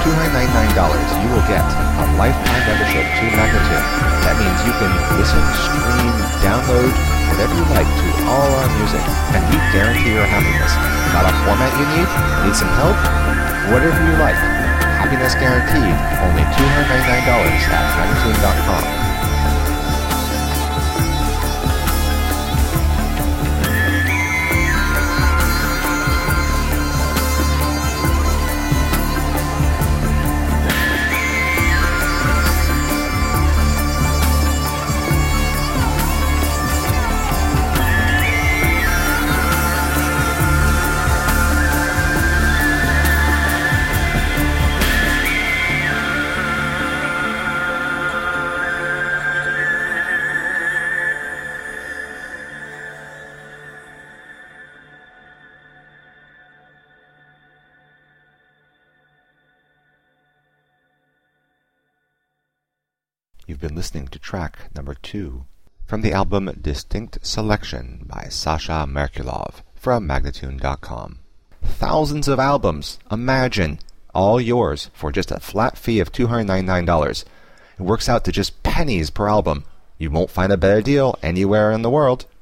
$299, you will get a lifetime membership to Magnatune. That means you can listen, stream, download, whatever you like to all our music, and we guarantee your happiness. Got a format you need? Need some help? Whatever you like. Happiness guaranteed. Only $299 at Magnatune.com. You've been listening to track number 2 from the album Distinct Selection by Sasha Merkulov from Magnatune.com. Thousands of albums, imagine, all yours for just a flat fee of $299. It works out to just pennies per album. You won't find a better deal anywhere in the world.